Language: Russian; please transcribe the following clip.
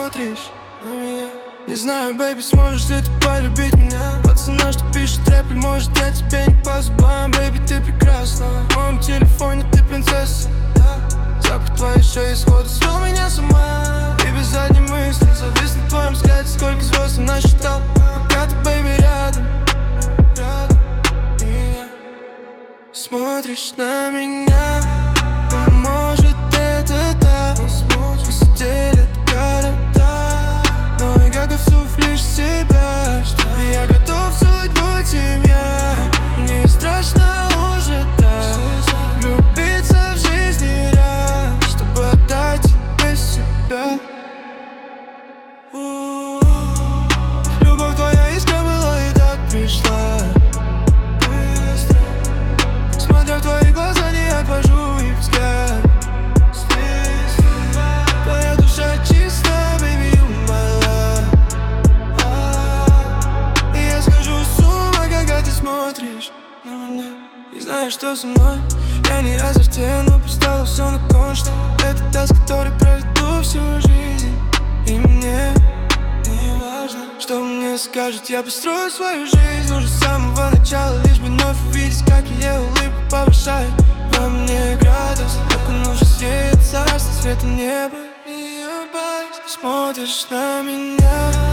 смотришь на меня. Не знаю, бэйби, сможешь ли ты полюбить меня. Пацана, что пишет рэп, и может я тебе не по зубам. Бэйби, ты прекрасна, в моем телефоне ты принцесса, да. Запах твоей шеи сходу свел меня с ума. И без задней мысли завис на твоем взгляде. Сколько звезд я насчитал, пока ты, бэйби, рядом. И я смотришь на меня. Может, это так, посидели от города, но я готов лишь себя. И я готов судьбу тебя. Мне страшно уже так влюбиться в жизни раз, чтобы отдать тебе себя. Любовь твоя искра была и так пришла быстро. Смотря в твои глаза, не отвожу их взгляд. Твоя душа чиста, baby, you my love. И я схожу с ума, когда ты смотришь на меня. И знаешь, что со мной? Я не азартен, но поставил все на кон, что это та, с которой проведу всю жизнь. И мне не важно, что мне скажут. Я построю свою жизнь уже с самого начала, лишь бы вновь увидеть, как ее улыбка повышает во мне градус. Как он уже сеет царство цвета неба. И улыбаясь, смотришь на меня.